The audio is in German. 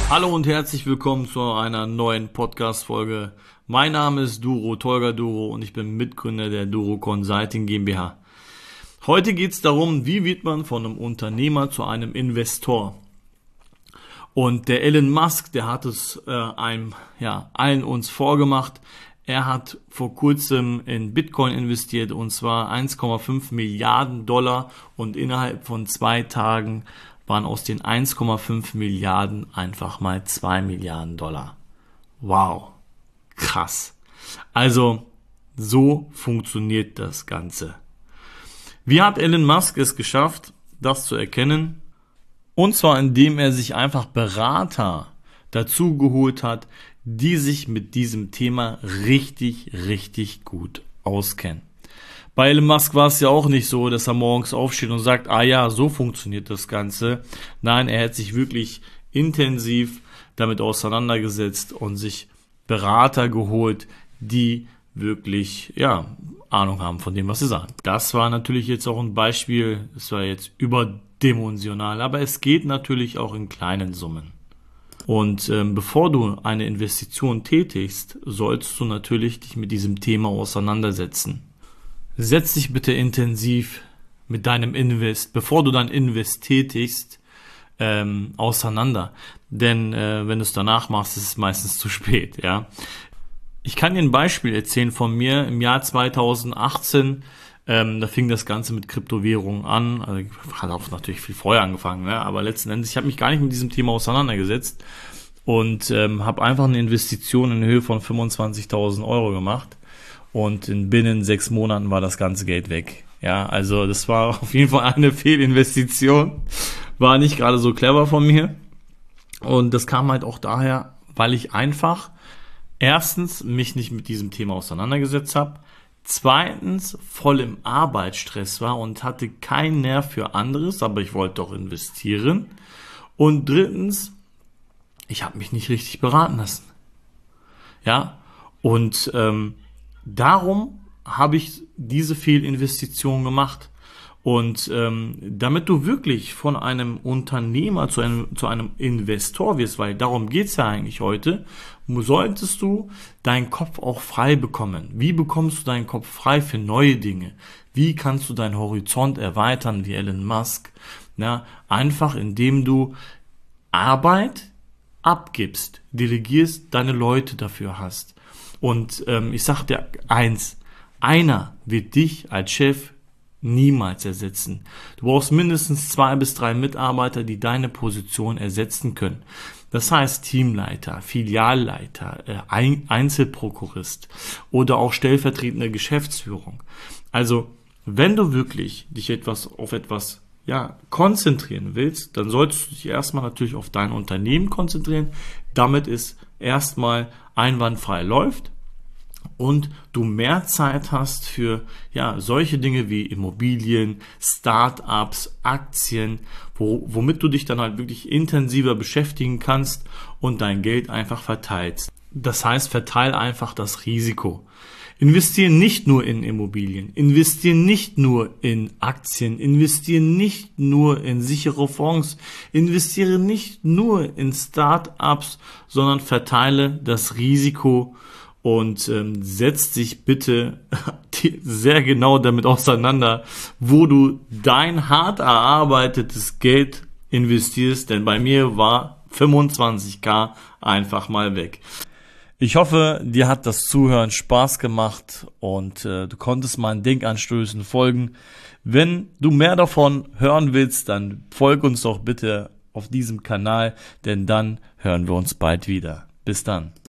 Hallo und herzlich willkommen zu einer neuen Podcast-Folge. Mein Name ist Duro, Tolga Duro, und ich bin Mitgründer der Duro Consulting GmbH. Heute geht es darum, wie wird man von einem Unternehmer zu einem Investor. Und der Elon Musk, der hat es allen uns vorgemacht. Er hat vor kurzem in Bitcoin investiert, und zwar 1,5 Milliarden Dollar, und innerhalb von 2 Tagen waren aus den 1,5 Milliarden einfach mal 2 Milliarden Dollar. Wow, krass. Also, so funktioniert das Ganze. Wie hat Elon Musk es geschafft, das zu erkennen? Und zwar, indem er sich einfach Berater dazu geholt hat, die sich mit diesem Thema richtig gut auskennen. Bei Elon Musk war es ja auch nicht so, dass er morgens aufsteht und sagt, so funktioniert das Ganze. Nein, er hat sich wirklich intensiv damit auseinandergesetzt und sich Berater geholt, die wirklich, Ahnung haben von dem, was sie sagen. Das war natürlich jetzt auch ein Beispiel, es war jetzt überdimensional, aber es geht natürlich auch in kleinen Summen. Und bevor du eine Investition tätigst, sollst du natürlich dich mit diesem Thema auseinandersetzen. Setz dich bitte intensiv mit deinem Invest, bevor du dein Invest tätigst, auseinander. Denn wenn du es danach machst, ist es meistens zu spät. Ja. Ich kann dir ein Beispiel erzählen von mir im Jahr 2018. Da fing das Ganze mit Kryptowährungen an. Also hat auch natürlich viel vorher angefangen, ne? Aber letzten Endes, ich habe mich gar nicht mit diesem Thema auseinandergesetzt und habe einfach eine Investition in Höhe von 25.000 Euro gemacht. Und binnen 6 Monaten war das ganze Geld weg. Ja, also das war auf jeden Fall eine Fehlinvestition. War nicht gerade so clever von mir. Und das kam halt auch daher, weil ich einfach erstens mich nicht mit diesem Thema auseinandergesetzt habe, zweitens voll im Arbeitsstress war und hatte keinen Nerv für anderes, aber ich wollte doch investieren. Und drittens, ich habe mich nicht richtig beraten lassen. Ja, und darum habe ich diese Fehlinvestition gemacht. Und damit du wirklich von einem Unternehmer zu einem Investor wirst, weil darum geht's ja eigentlich heute, solltest du deinen Kopf auch frei bekommen. Wie bekommst du deinen Kopf frei für neue Dinge? Wie kannst du deinen Horizont erweitern wie Elon Musk? Ja, einfach indem du Arbeit abgibst, delegierst, deine Leute dafür hast. Und ich sag dir eins, einer wird dich als Chef niemals ersetzen. Du brauchst mindestens 2 bis 3 Mitarbeiter, die deine Position ersetzen können. Das heißt Teamleiter, Filialleiter, Einzelprokurist oder auch stellvertretende Geschäftsführung. Also wenn du wirklich dich auf etwas konzentrieren willst, dann solltest du dich erstmal natürlich auf dein Unternehmen konzentrieren, damit es erstmal einwandfrei läuft und du mehr Zeit hast für solche Dinge wie Immobilien, Start-ups, Aktien, womit du dich dann halt wirklich intensiver beschäftigen kannst und dein Geld einfach verteilst. Das heißt, verteile einfach das Risiko. Investiere nicht nur in Immobilien, investiere nicht nur in Aktien, investiere nicht nur in sichere Fonds, investiere nicht nur in Start-ups, sondern verteile das Risiko und setz dich bitte sehr genau damit auseinander, wo du dein hart erarbeitetes Geld investierst, denn bei mir war 25.000 einfach mal weg. Ich hoffe, dir hat das Zuhören Spaß gemacht und du konntest meinen Denkanstößen folgen. Wenn du mehr davon hören willst, dann folg uns doch bitte auf diesem Kanal, denn dann hören wir uns bald wieder. Bis dann.